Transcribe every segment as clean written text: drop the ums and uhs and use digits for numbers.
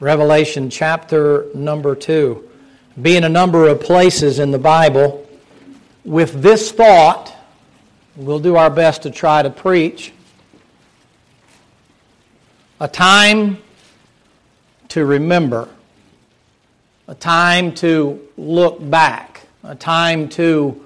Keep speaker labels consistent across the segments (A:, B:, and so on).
A: Revelation chapter number 2. Be in a number of places in the Bible. With this thought, we'll do our best to try to preach. A time to remember. A time to look back. A time to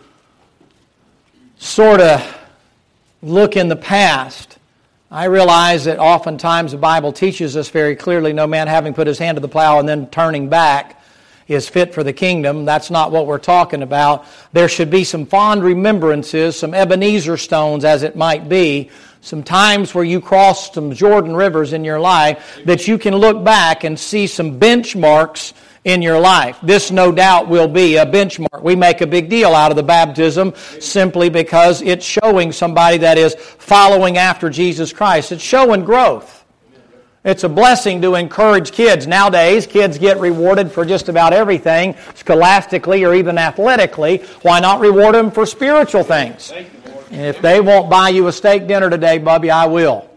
A: sort of look in the past. I realize that oftentimes the Bible teaches us very clearly, no man having put his hand to the plow and then turning back is fit for the kingdom. That's not what we're talking about. There should be some fond remembrances, some Ebenezer stones as it might be, some times where you crossed some Jordan rivers in your life that you can look back and see some benchmarks in your life. This no doubt will be a benchmark. We make a big deal out of the baptism simply because it's showing somebody that is following after Jesus Christ. It's showing growth. It's a blessing to encourage kids. Nowadays, kids get rewarded for just about everything, scholastically or even athletically. Why not reward them for spiritual things? And if they won't buy you a steak dinner today, Bubby, I will.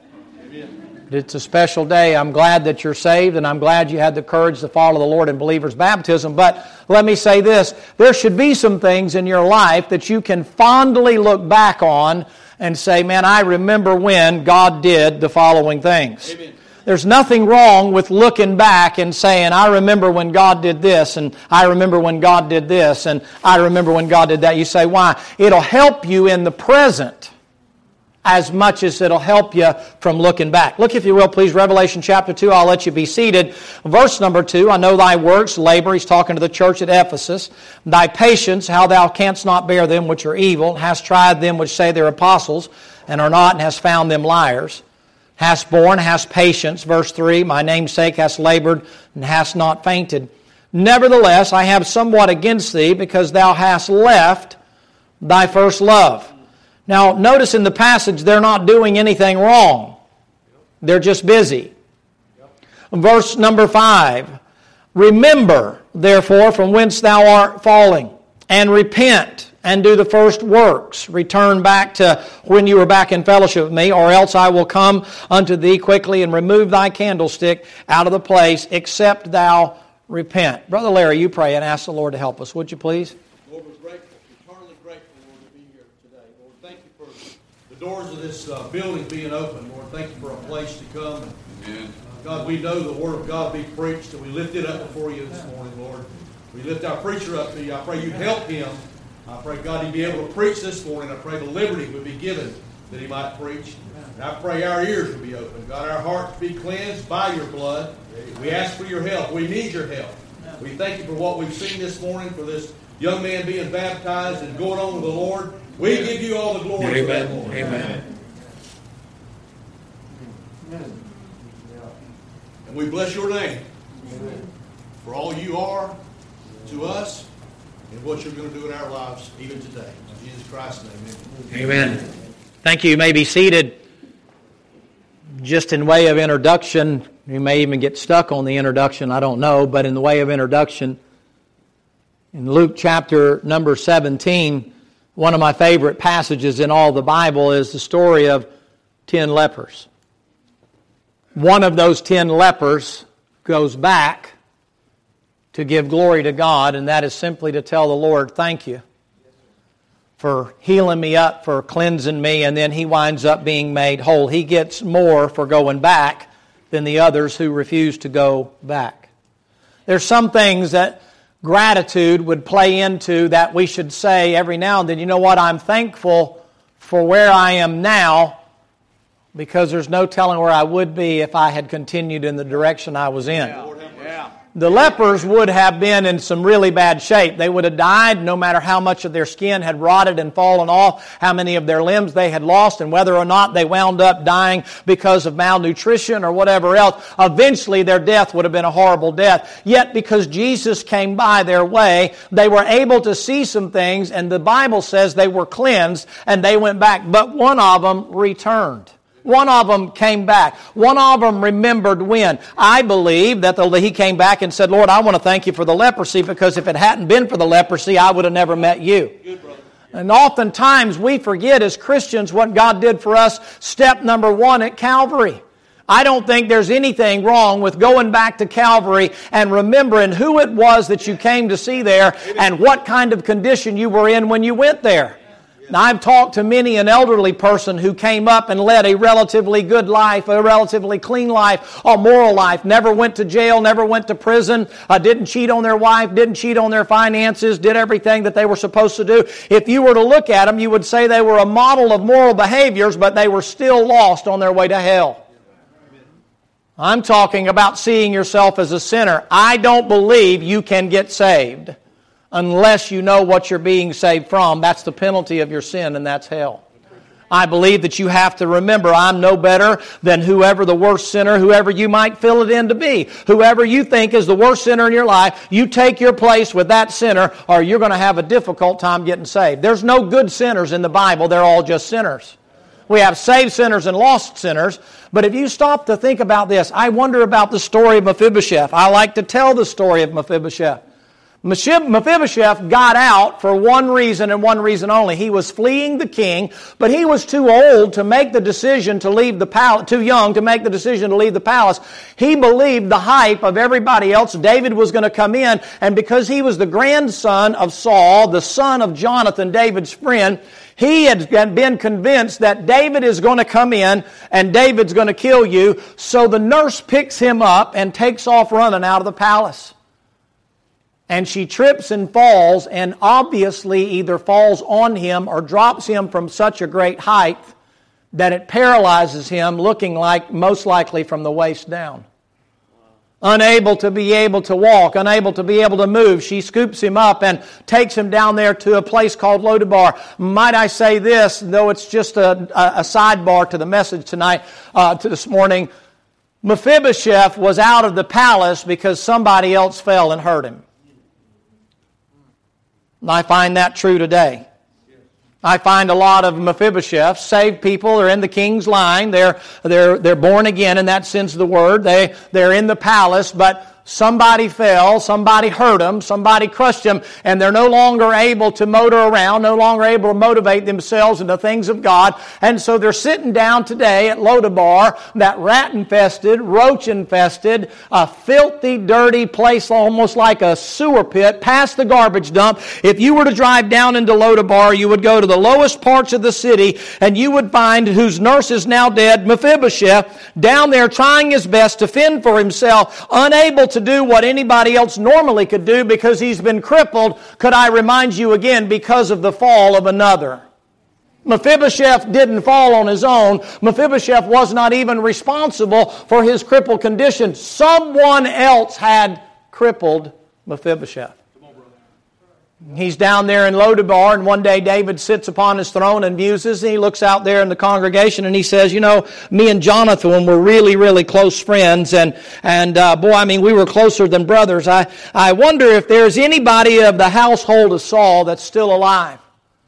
A: It's a special day. I'm glad that you're saved, and I'm glad you had the courage to follow the Lord in believer's baptism. But let me say this. There should be some things in your life that you can fondly look back on and say, man, I remember when God did the following things. Amen. There's nothing wrong with looking back and saying, I remember when God did this, and I remember when God did this, and I remember when God did that. You say, why? It'll help you in the present as much as it'll help you from looking back. Look, if you will, please, Revelation chapter 2. I'll let you be seated. Verse number 2, I know thy works, labor. He's talking to the church at Ephesus. Thy patience, how thou canst not bear them which are evil, hast tried them which say they're apostles, and are not, and hast found them liars. Hast borne, hast patience. Verse 3, my name's sake hast labored, and hast not fainted. Nevertheless, I have somewhat against thee, because thou hast left thy first love. Now, notice in the passage, they're not doing anything wrong. They're just busy. Verse number 5, remember, therefore, from whence thou art falling, and repent, and do the first works. Return back to when you were back in fellowship with me, or else I will come unto thee quickly and remove thy candlestick out of the place, except thou repent. Brother Larry, you pray and ask the Lord to help us. Would you please?
B: Lord, we're grateful, eternally grateful, Lord, to be here today. Lord, thank you for the doors of this building being open. Lord, thank you for a place to come. Amen. God, we know the Word of God be preached, and we lift it up before you this morning, Lord. We lift our preacher up to you. I pray you'd help him. I pray, God, he'd be able to preach this morning. I pray the liberty would be given that he might preach. And I pray our ears would be open. God, our hearts be cleansed by your blood. We ask for your help. We need your help. We thank you for what we've seen this morning, for this young man being baptized and going on with the Lord. We give you all the glory for that, Lord.
A: Amen.
B: And we bless your name for all you are to us and what you're going to do in our lives even today. In Jesus Christ's name,
A: amen. Thank you. You may be seated. Just in way of introduction, you may even get stuck on the introduction, I don't know, but in the way of introduction, in Luke chapter number 17, one of my favorite passages in all the Bible is the story of 10 lepers. One of those 10 lepers goes back to give glory to God, and that is simply to tell the Lord, thank you for healing me up, for cleansing me, and then he winds up being made whole. He gets more for going back than the others who refuse to go back. There's some things that gratitude would play into that we should say every now and then, you know what, I'm thankful for where I am now, because there's no telling where I would be if I had continued in the direction I was in.
B: Yeah.
A: The lepers would have been in some really bad shape. They would have died no matter how much of their skin had rotted and fallen off, how many of their limbs they had lost, and whether or not they wound up dying because of malnutrition or whatever else. Eventually their death would have been a horrible death. Yet because Jesus came by their way, they were able to see some things, and the Bible says they were cleansed and they went back. But one of them returned. One of them came back. One of them remembered when. I believe that he came back and said, Lord, I want to thank you for the leprosy, because if it hadn't been for the leprosy, I would have never met you.
B: Good, brother.
A: And oftentimes we forget as Christians what God did for us, step number 1 at Calvary. I don't think there's anything wrong with going back to Calvary and remembering who it was that you came to see there and what kind of condition you were in when you went there. Now, I've talked to many an elderly person who came up and led a relatively good life, a relatively clean life, a moral life, never went to jail, never went to prison, didn't cheat on their wife, didn't cheat on their finances, did everything that they were supposed to do. If you were to look at them, you would say they were a model of moral behaviors, but they were still lost on their way to hell. I'm talking about seeing yourself as a sinner. I don't believe you can get saved unless you know what you're being saved from. That's the penalty of your sin, and that's hell. I believe that you have to remember, I'm no better than whoever the worst sinner, whoever you might fill it in to be. Whoever you think is the worst sinner in your life, you take your place with that sinner, or you're going to have a difficult time getting saved. There's no good sinners in the Bible. They're all just sinners. We have saved sinners and lost sinners. But if you stop to think about this, I wonder about the story of Mephibosheth. I like to tell the story of Mephibosheth. Mephibosheth got out for one reason and one reason only. He was fleeing the king, but he was too old to make the decision to leave the palace, too young to make the decision to leave the palace. He believed the hype of everybody else. David was going to come in, and because he was the grandson of Saul, the son of Jonathan, David's friend, he had been convinced that David is going to come in and David's going to kill you. So the nurse picks him up and takes off running out of the palace. And she trips and falls, and obviously either falls on him or drops him from such a great height that it paralyzes him, looking like most likely from the waist down. Unable to be able to walk, unable to be able to move, she scoops him up and takes him down there to a place called Lodabar. Might I say this, though it's just a sidebar to the message tonight, to this morning, Mephibosheth was out of the palace because somebody else fell and hurt him. And I find that true today. I find a lot of Mephibosheths, saved people, are in the king's line. They're born again in that sense of the word. They're in the palace, but somebody fell, somebody hurt them, somebody crushed them, and they're no longer able to motor around, no longer able to motivate themselves in the things of God. And so they're sitting down today at Lodabar, that rat-infested, roach-infested, filthy, dirty place, almost like a sewer pit, past the garbage dump. If you were to drive down into Lodabar, you would go to the lowest parts of the city, and you would find, whose nurse is now dead, Mephibosheth, down there trying his best to fend for himself, unable to do what anybody else normally could do because he's been crippled, could I remind you again, because of the fall of another. Mephibosheth didn't fall on his own. Mephibosheth was not even responsible for his crippled condition. Someone else had crippled Mephibosheth. He's down there in Lodabar, and one day David sits upon his throne and muses, and he looks out there in the congregation and he says, you know, me and Jonathan were really, really close friends, and we were closer than brothers. I wonder if there's anybody of the household of Saul that's still alive.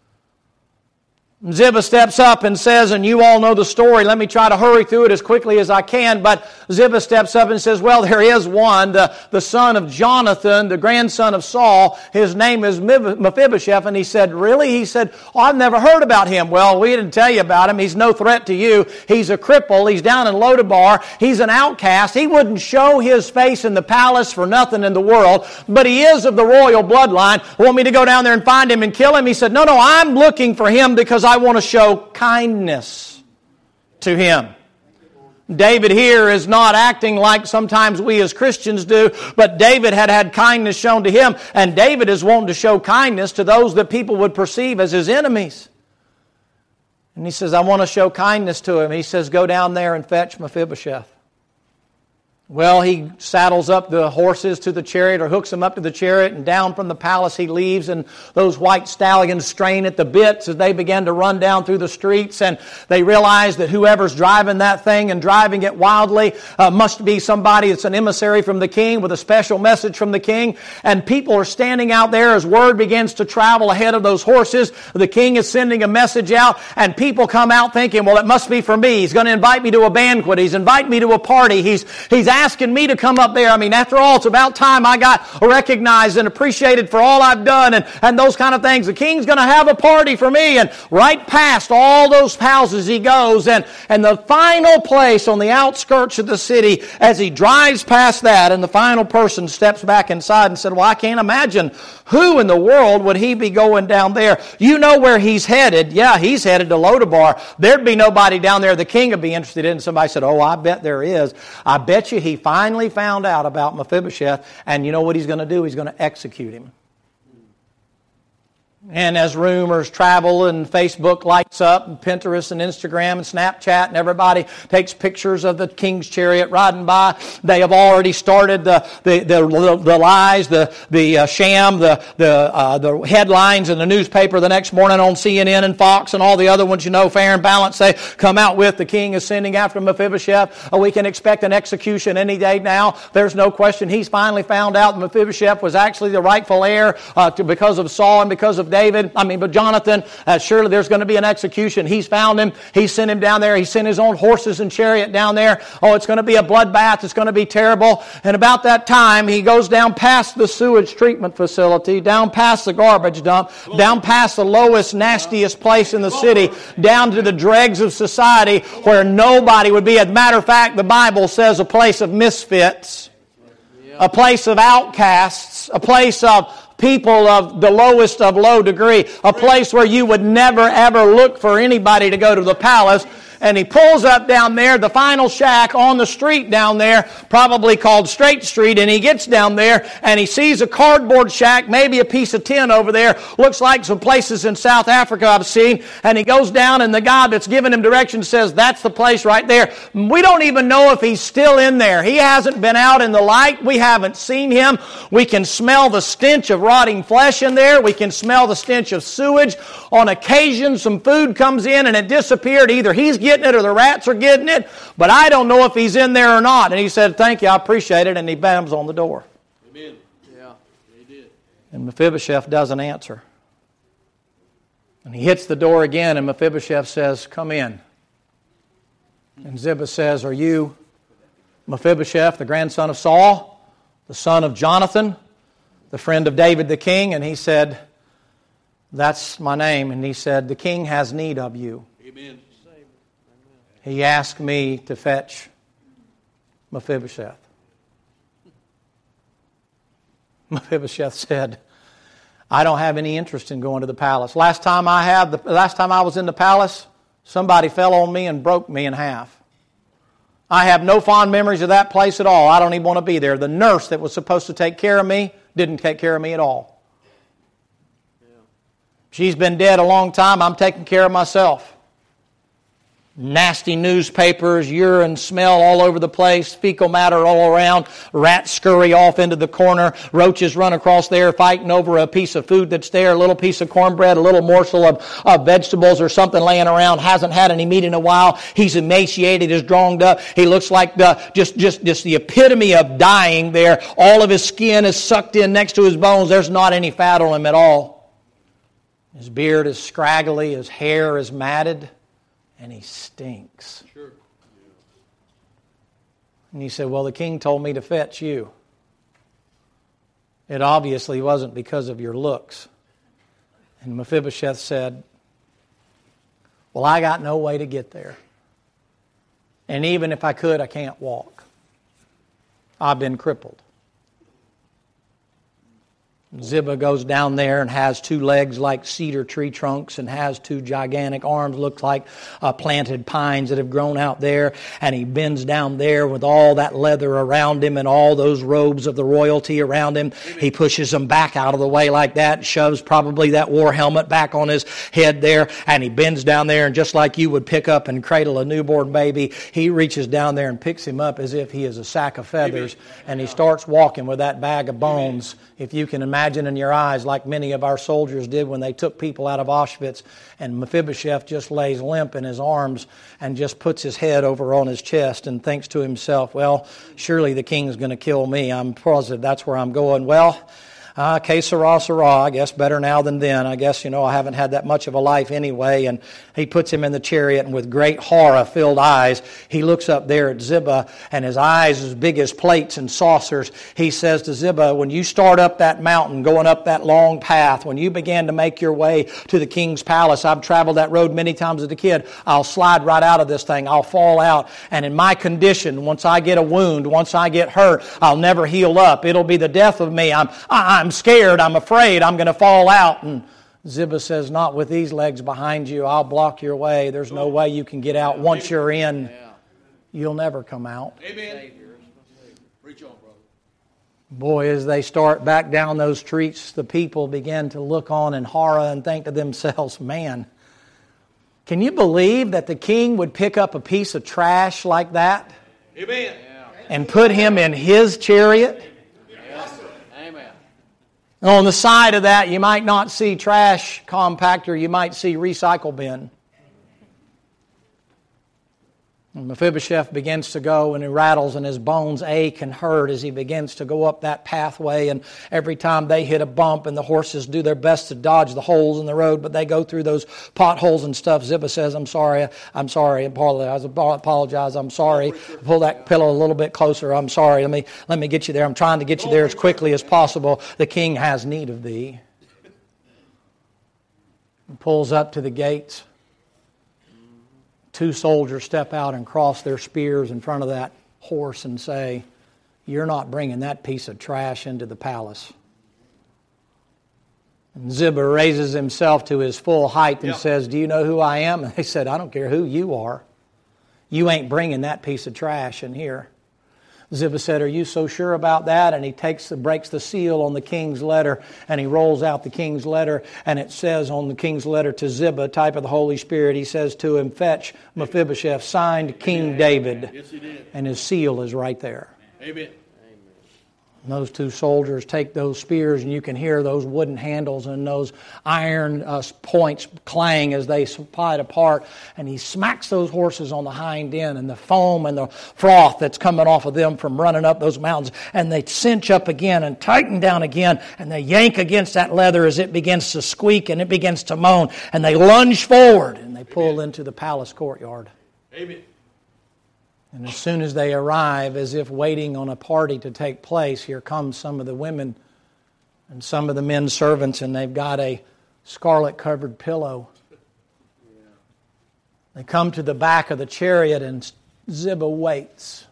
A: Ziba steps up and says, and you all know the story, let me try to hurry through it as quickly as I can, but Ziba steps up and says, well, there is one, the son of Jonathan, the grandson of Saul, his name is Mephibosheth, and he said, really? He said, oh, I've never heard about him. Well, we didn't tell you about him. He's no threat to you. He's a cripple. He's down in Lodabar. He's an outcast. He wouldn't show his face in the palace for nothing in the world, but he is of the royal bloodline. Want me to go down there and find him and kill him? He said, no, I'm looking for him because I want to show kindness to him. David here is not acting like sometimes we as Christians do, but David had kindness shown to him, and David is wanting to show kindness to those that people would perceive as his enemies. And he says, I want to show kindness to him. He says, go down there and fetch Mephibosheth. Well, he saddles up the horses to the chariot or hooks them up to the chariot, and down from the palace he leaves, and those white stallions strain at the bits as they begin to run down through the streets, and they realize that whoever's driving that thing and driving it wildly must be somebody that's an emissary from the king with a special message from the king, and people are standing out there as word begins to travel ahead of those horses. The king is sending a message out, and people come out thinking, well, it must be for me. He's going to invite me to a banquet. He's inviting me to a party. He's asking me to come up there. I mean, after all, it's about time I got recognized and appreciated for all I've done and those kind of things. The king's going to have a party for me. And right past all those houses he goes. And the final place on the outskirts of the city, as he drives past that, and the final person steps back inside and said, well, I can't imagine who in the world would he be going down there. You know where he's headed. Yeah, he's headed to Lodabar. There'd be nobody down there the king would be interested in. Somebody said, oh, I bet there is. I bet you he finally found out about Mephibosheth, and you know what he's going to do? He's going to execute him. And as rumors travel and Facebook lights up and Pinterest and Instagram and Snapchat and everybody takes pictures of the king's chariot riding by, they have already started the lies, the sham, the headlines in the newspaper the next morning on CNN and Fox and all the other ones, you know, Fair and Balanced, they come out with the king is sending after Mephibosheth. We can expect an execution any day now. There's no question. He's finally found out that Mephibosheth was actually the rightful heir because of Saul and because of but Jonathan, surely there's going to be an execution. He's found him. He sent him down there. He sent his own horses and chariot down there. Oh, it's going to be a bloodbath. It's going to be terrible. And about that time, he goes down past the sewage treatment facility, down past the garbage dump, down past the lowest, nastiest place in the city, down to the dregs of society where nobody would be. As a matter of fact, the Bible says a place of misfits, a place of outcasts, a place of people of the lowest of low degree, a place where you would never ever look for anybody to go to the palace. And he pulls up down there, the final shack on the street down there, probably called Straight Street, and he gets down there and he sees a cardboard shack, maybe a piece of tin over there, looks like some places in South Africa I've seen, and he goes down and the guy that's giving him directions says, that's the place right there. We don't even know if he's still in there. He hasn't been out in the light. We haven't seen him. We can smell the stench of rotting flesh in there. We can smell the stench of sewage. On occasion, some food comes in and it disappeared. Either he's getting it or the rats are getting it, but I don't know if he's in there or not. And he said, thank you, I appreciate it, and he bams on the door.
B: Amen. Yeah, he did.
A: And Mephibosheth doesn't answer. And he hits the door again, and Mephibosheth says, come in. And Ziba says, are you Mephibosheth, the grandson of Saul, the son of Jonathan, the friend of David the king? And he said, that's my name. And he said, the king has need of you.
B: Amen.
A: He asked me to fetch Mephibosheth. Mephibosheth said, I don't have any interest in going to the palace. Last time I was in the palace, somebody fell on me and broke me in half. I have no fond memories of that place at all. I don't even want to be there. The nurse that was supposed to take care of me didn't take care of me at all. She's been dead a long time. I'm taking care of myself. Nasty newspapers, urine smell all over the place, fecal matter all around, rats scurry off into the corner, roaches run across there fighting over a piece of food that's there, a little piece of cornbread, a little morsel of vegetables or something laying around, hasn't had any meat in a while. He's emaciated, is drawn up. He looks like just the epitome of dying there. All of his skin is sucked in next to his bones. There's not any fat on him at all. His beard is scraggly, his hair is matted. And he stinks.
B: Sure.
A: And he said, well, the king told me to fetch you. It obviously wasn't because of your looks. And Mephibosheth said, well, I got no way to get there. And even if I could, I can't walk. I've been crippled. Ziba goes down there and has 2 legs like cedar tree trunks and has 2 gigantic arms, looks like planted pines that have grown out there. And he bends down there with all that leather around him and all those robes of the royalty around him. He pushes them back out of the way like that and shoves probably that war helmet back on his head there. And he bends down there, and just like you would pick up and cradle a newborn baby, he reaches down there and picks him up as if he is a sack of feathers. And he starts walking with that bag of bones, if you can imagine in your eyes, like many of our soldiers did when they took people out of Auschwitz. And Mephibosheth just lays limp in his arms and just puts his head over on his chest and thinks to himself, well, surely the king's going to kill me. I'm positive that's where I'm going. Well, Que sera, sera. I guess better now than then. I guess, I haven't had that much of a life anyway. And he puts him in the chariot, and with great horror-filled eyes, he looks up there at Ziba, and his eyes as big as plates and saucers. He says to Ziba, when you start up that mountain, going up that long path, when you begin to make your way to the king's palace, I've traveled that road many times as a kid, I'll slide right out of this thing. I'll fall out. And in my condition, once I get a wound, once I get hurt, I'll never heal up. It'll be the death of me. I'm scared. I'm afraid. I'm going to fall out. And Ziba says, not with these legs behind you. I'll block your way. There's no way you can get out. Once you're in, you'll never come out.
B: Amen. Preach on, brother.
A: Boy, as they start back down those streets, the people begin to look on in horror and think to themselves, man, can you believe that the king would pick up a piece of trash like that?
B: Amen.
A: And put him in his chariot?
B: Yes, sir. Amen.
A: On the side of that, you might not see trash compactor, you might see recycle bin. And Mephibosheth begins to go, and he rattles, and his bones ache and hurt as he begins to go up that pathway. And every time they hit a bump, and the horses do their best to dodge the holes in the road, but they go through those potholes and stuff. Ziba says, I'm sorry, apologize, I'm sorry. Pull that pillow a little bit closer, I'm sorry, let me get you there. I'm trying to get you there as quickly as possible. The king has need of thee. He pulls up to the gates. 2 soldiers step out and cross their spears in front of that horse and say, you're not bringing that piece of trash into the palace. And Ziba raises himself to his full height and says, do you know who I am? And they said, I don't care who you are. You ain't bringing that piece of trash in here. Ziba said, are you so sure about that? And he breaks the seal on the king's letter, and he rolls out the king's letter, and it says on the king's letter to Ziba, type of the Holy Spirit, he says to him, fetch Mephibosheth, signed King David.
B: Yes, he did.
A: And his seal is right there.
B: Amen.
A: And those 2 soldiers take those spears, and you can hear those wooden handles and those iron points clang as they slide apart. And he smacks those horses on the hind end, and the foam and the froth that's coming off of them from running up those mountains. And they cinch up again and tighten down again, and they yank against that leather as it begins to squeak and it begins to moan. And they lunge forward, and they pull into the palace courtyard.
B: Amen.
A: And as soon as they arrive, as if waiting on a party to take place, here comes some of the women and some of the men servants, and they've got a scarlet-covered pillow. They come to the back of the chariot, and Ziba waits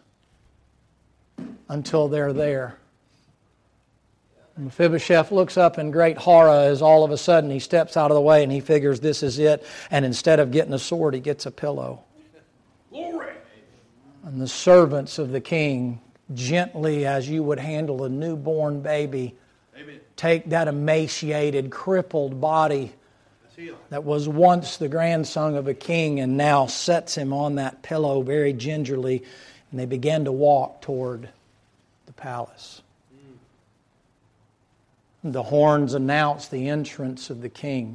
A: until they're there. And Mephibosheth looks up in great horror as all of a sudden he steps out of the way, and he figures this is it. And instead of getting a sword, he gets a pillow.
B: Glory!
A: And the servants of the king, gently as you would handle a newborn baby,
B: Amen.
A: take that emaciated, crippled body that was once the grandson of a king and now sets him on that pillow very gingerly, and they begin to walk toward the palace. The horns announce the entrance of the king.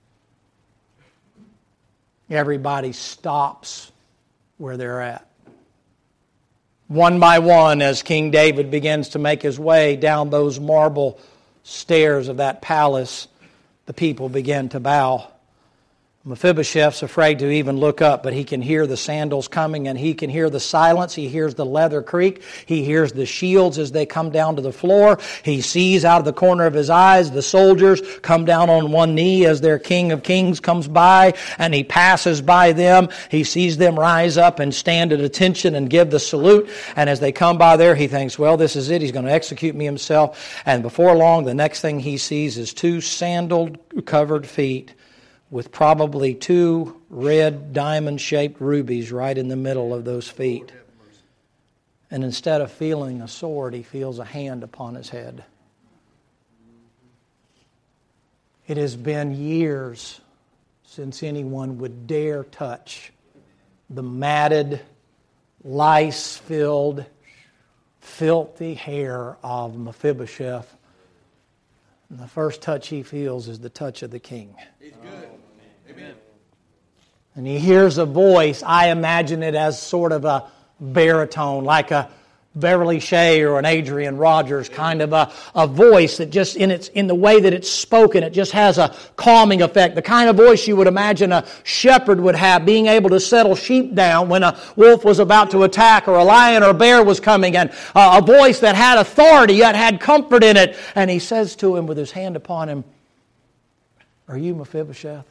A: Everybody stops where they're at. One by one, as King David begins to make his way down those marble stairs of that palace, the people begin to bow. Mephibosheth's afraid to even look up, but he can hear the sandals coming, and he can hear the silence. He hears the leather creak. He hears the shields as they come down to the floor. He sees out of the corner of his eyes the soldiers come down on one knee as their King of Kings comes by, and he passes by them. He sees them rise up and stand at attention and give the salute, and as they come by there, he thinks, well, this is it. He's going to execute me himself. And before long, the next thing he sees is 2 sandal-covered feet with probably 2 red diamond-shaped rubies right in the middle of those feet. And instead of feeling a sword, he feels a hand upon his head. It has been years since anyone would dare touch the matted, lice-filled, filthy hair of Mephibosheth. And the first touch he feels is the touch of the king.
B: He's good. Amen.
A: And he hears a voice. I imagine it as sort of a baritone, like a Beverly Shea or an Adrian Rogers kind of a voice that just in the way that it's spoken, it just has a calming effect. The kind of voice you would imagine a shepherd would have, being able to settle sheep down when a wolf was about to attack or a lion or a bear was coming, and a voice that had authority yet had comfort in it. And he says to him with his hand upon him, "Are you Mephibosheth?"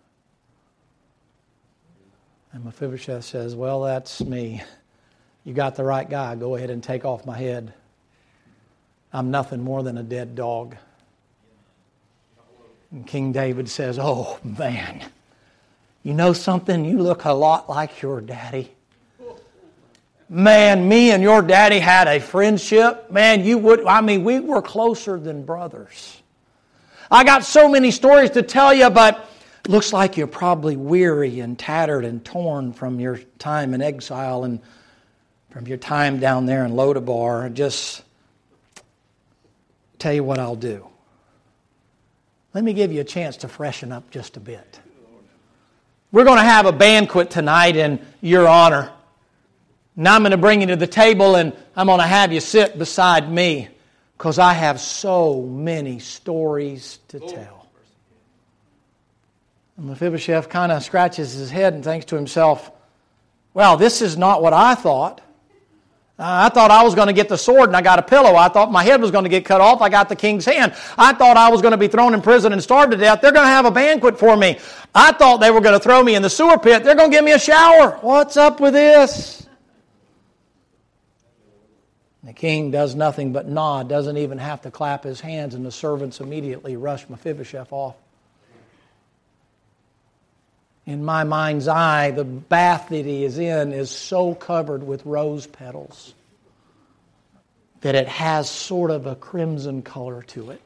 A: And Mephibosheth says, "Well, that's me. You got the right guy. Go ahead and take off my head. I'm nothing more than a dead dog." And King David says, "Oh, man, you know something? You look a lot like your daddy. Man, me and your daddy had a friendship. Man, we were closer than brothers. I got so many stories to tell you, but looks like you're probably weary and tattered and torn from your time in exile and from your time down there in Lodabar. Just tell you what I'll do. Let me give you a chance to freshen up just a bit. We're going to have a banquet tonight in your honor. Now I'm going to bring you to the table and I'm going to have you sit beside me because I have so many stories to tell." And Mephibosheth kind of scratches his head and thinks to himself, "Well, this is not what I thought. I thought I was going to get the sword and I got a pillow. I thought my head was going to get cut off. I got the king's hand. I thought I was going to be thrown in prison and starved to death. They're going to have a banquet for me. I thought they were going to throw me in the sewer pit. They're going to give me a shower. What's up with this?" The king does nothing but nod, doesn't even have to clap his hands, and the servants immediately rush Mephibosheth off. In my mind's eye, the bath that he is in is so covered with rose petals that it has sort of a crimson color to it.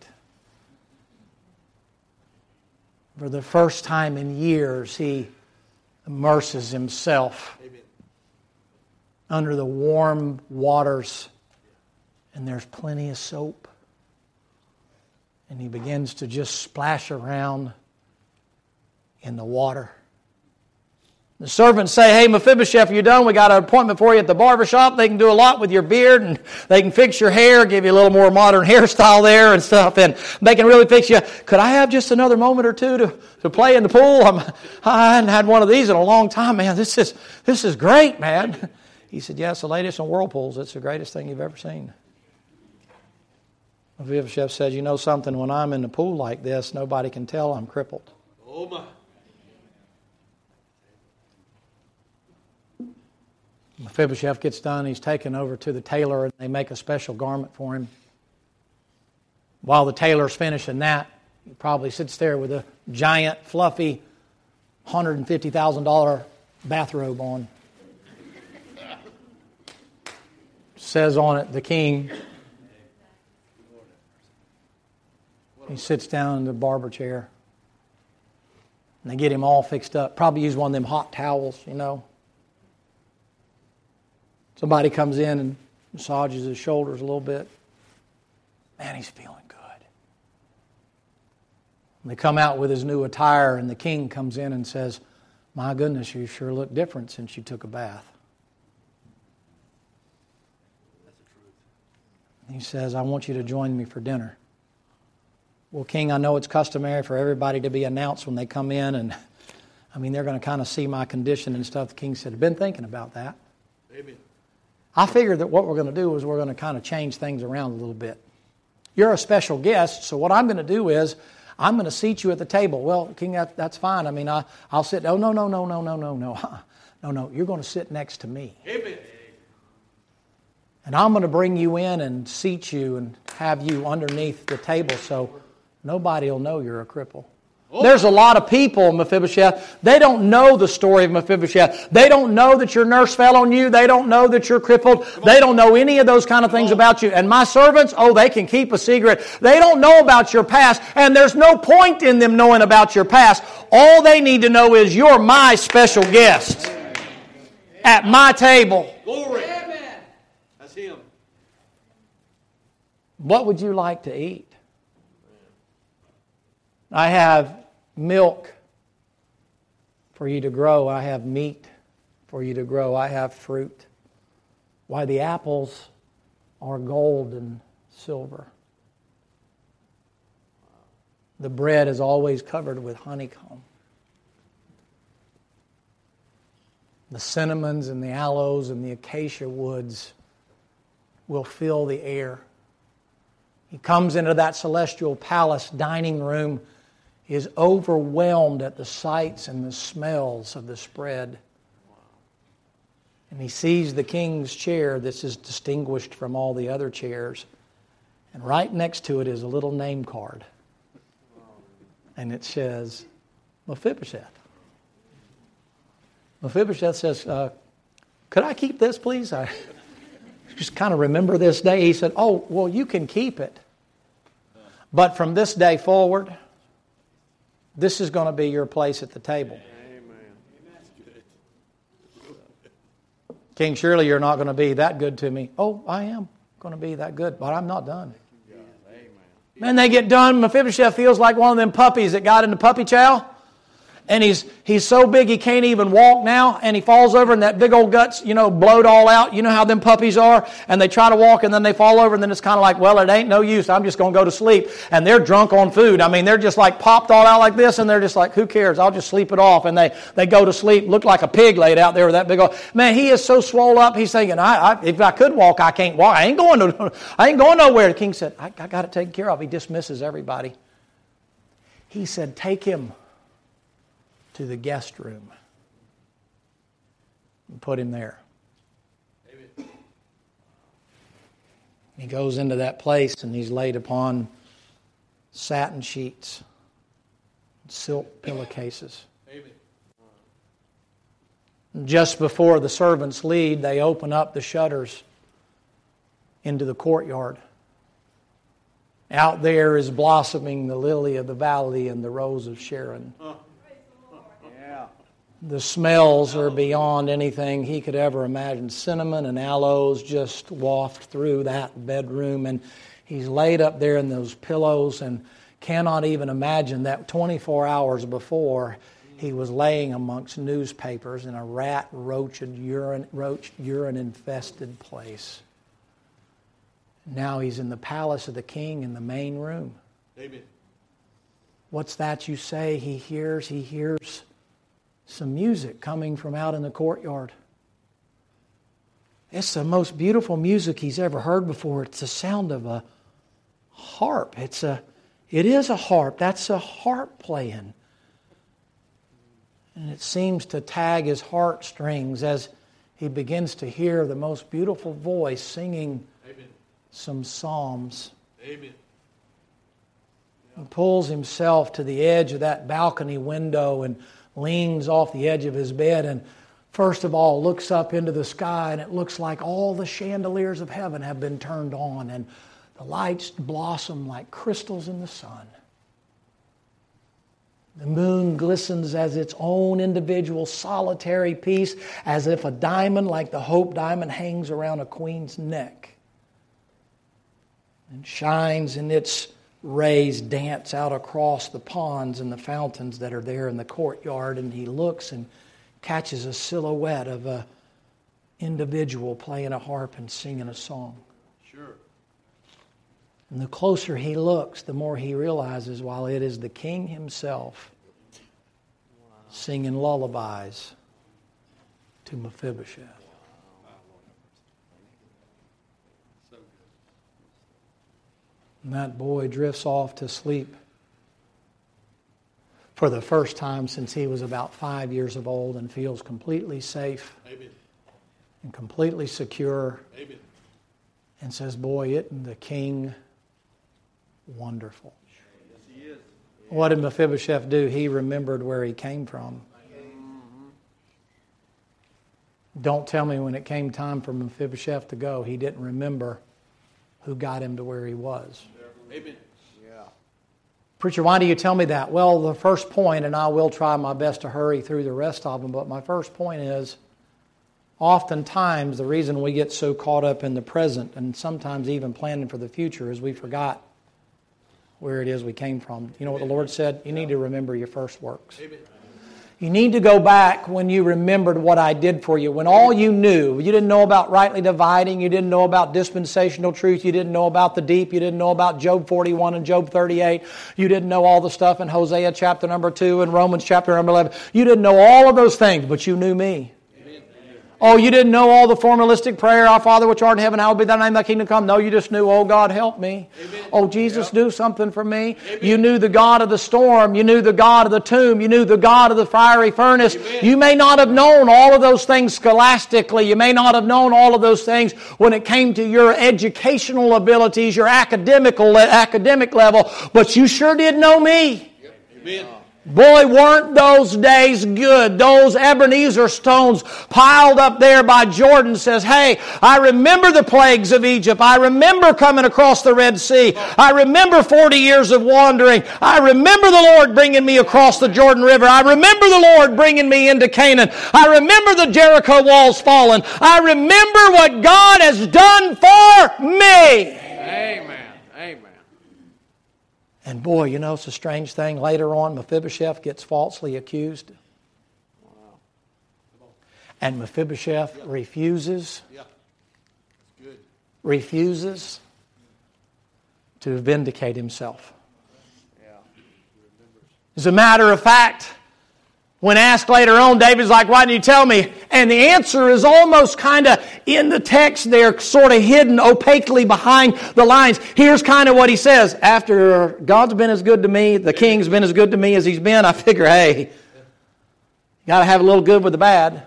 A: For the first time in years, he immerses himself under the warm waters, and there's plenty of soap. And he begins to just splash around in the water. The servants say, "Hey, Mephibosheth, you done? We got an appointment for you at the barbershop. They can do a lot with your beard, and they can fix your hair, give you a little more modern hairstyle there and stuff, and they can really fix you. Could I have just another moment or two to play in the pool? I hadn't had one of these in a long time, man. This is great, man." He said, "Yes, the latest in whirlpools. It's the greatest thing you've ever seen." Mephibosheth said, "You know something? When I'm in the pool like this, nobody can tell I'm crippled." Oh, my. Mephibosheth gets done. He's taken over to the tailor, and they make a special garment for him. While the tailor's finishing that, he probably sits there with a giant, fluffy, $150,000 bathrobe on. Says on it, "The king." He sits down in the barber chair, and they get him all fixed up. Probably use one of them hot towels, you know. Somebody comes in and massages his shoulders a little bit. Man, he's feeling good. And they come out with his new attire, and the king comes in and says, "My goodness, you sure look different since you took a bath." That's the truth. He says, "I want you to join me for dinner." "Well, King, I know it's customary for everybody to be announced when they come in, and they're going to kind of see my condition and stuff." The king said, "I've been thinking about that." Amen. "I figured that what we're going to do is we're going to kind of change things around a little bit. You're a special guest, so what I'm going to do is I'm going to seat you at the table." "Well, King, that's fine. I'll sit." "Oh, no. No, you're going to sit next to me. Amen. And I'm going to bring you in and seat you and have you underneath the table so nobody will know you're a cripple." There's a lot of people, Mephibosheth, they don't know the story of Mephibosheth. They don't know that your nurse fell on you. They don't know that you're crippled. They don't know any of those kind of things about you. And my servants, they can keep a secret. They don't know about your past, and there's no point in them knowing about your past. All they need to know is you're my special guest at my table. Glory. Amen. That's him. What would you like to eat? I have milk for you to grow. I have meat for you to grow. I have fruit. Why, the apples or gold and silver. The bread is always covered with honeycomb. The cinnamons and the aloes and the acacia woods will fill the air. He comes into that celestial palace dining room, is overwhelmed at the sights and the smells of the spread. And he sees the king's chair. This is distinguished from all the other chairs. And right next to it is a little name card. And it says, Mephibosheth. Mephibosheth says, could I keep this, please? I just kind of remember this day. He said, oh, well, you can keep it. But from this day forward, this is going to be your place at the table. King, surely you're not going to be that good to me. Oh, I am going to be that good, but I'm not done. Man, they get done. Mephibosheth feels like one of them puppies that got into puppy chow. And he's so big he can't even walk now. And he falls over and that big old guts, blowed all out. You know how them puppies are? And they try to walk and then they fall over and then it's kind of like, well, it ain't no use. I'm just going to go to sleep. And they're drunk on food. I mean, they're just like popped all out like this and they're just like, who cares? I'll just sleep it off. And they go to sleep, look like a pig laid out there with that big old... Man, he is so swole up. He's thinking, if I could walk, I can't walk. I ain't going nowhere. The king said, I got it taken care of. He dismisses everybody. He said, take him to the guest room and put him there. Amen. He goes into that place and he's laid upon satin sheets, silk pillowcases. Amen. Just before the servants leave, they open up the shutters into the courtyard. Out there is blossoming the lily of the valley and the rose of Sharon. The smells are beyond anything he could ever imagine. Cinnamon and aloes just waft through that bedroom. And he's laid up there in those pillows and cannot even imagine that 24 hours before he was laying amongst newspapers in a urine-infested place. Now he's in the palace of the king in the main room. Amen. What's that you say? He hears some music coming from out in the courtyard. It's the most beautiful music he's ever heard before. It's the sound of a harp. It is a harp. That's a harp playing. And it seems to tag his heartstrings as he begins to hear the most beautiful voice singing Amen. Some psalms. Amen. He pulls himself to the edge of that balcony window and leans off the edge of his bed and first of all looks up into the sky, and it looks like all the chandeliers of heaven have been turned on and the lights blossom like crystals in the sun. The moon glistens as its own individual solitary piece, as if a diamond like the Hope Diamond hangs around a queen's neck and shines in its rays dance out across the ponds and the fountains that are there in the courtyard. And he looks and catches a silhouette of an individual playing a harp and singing a song. Sure. And the closer he looks, the more he realizes, while it is the king himself singing lullabies to Mephibosheth. And that boy drifts off to sleep for the first time since he was about 5 years of old and feels completely safe Amen. And completely secure. Amen. And says, boy, isn't the king wonderful? Yes, he is. What did Mephibosheth do? He remembered where he came from. Don't tell me when it came time for Mephibosheth to go, he didn't remember who got him to where he was. Amen. Yeah. Preacher, why do you tell me that? Well, the first point, and I will try my best to hurry through the rest of them, but my first point is, oftentimes the reason we get so caught up in the present and sometimes even planning for the future is we forgot where it is we came from. You know what the Lord said? You need to remember your first works. Amen. You need to go back when you remembered what I did for you. When all you knew, you didn't know about rightly dividing, you didn't know about dispensational truth, you didn't know about the deep, you didn't know about Job 41 and Job 38, you didn't know all the stuff in Hosea chapter number 2 and Romans chapter number 11. You didn't know all of those things, but you knew me. Oh, you didn't know all the formalistic prayer, Our Father which art in heaven, hallowed be thy name, thy kingdom come. No, you just knew, oh God, help me. Amen. Oh, Jesus, do something for me. Amen. You knew the God of the storm. You knew the God of the tomb. You knew the God of the fiery furnace. Amen. You may not have known all of those things scholastically. You may not have known all of those things when it came to your educational abilities, your academic level, but you sure did know me. Amen. Boy, weren't those days good. Those Ebenezer stones piled up there by Jordan says, hey, I remember the plagues of Egypt. I remember coming across the Red Sea. I remember 40 years of wandering. I remember the Lord bringing me across the Jordan River. I remember the Lord bringing me into Canaan. I remember the Jericho walls falling. I remember what God has done for me.
C: Amen. Amen.
A: And boy, you know, it's a strange thing. Later on, Mephibosheth gets falsely accused. Wow. And Mephibosheth refuses to vindicate himself. As a matter of fact, when asked later on, David's like, why didn't you tell me? And the answer is almost kind of in the text there, sort of hidden opaquely behind the lines. Here's kind of what he says. After God's been as good to me, the king's been as good to me as he's been, I figure, hey, you got to have a little good with the bad.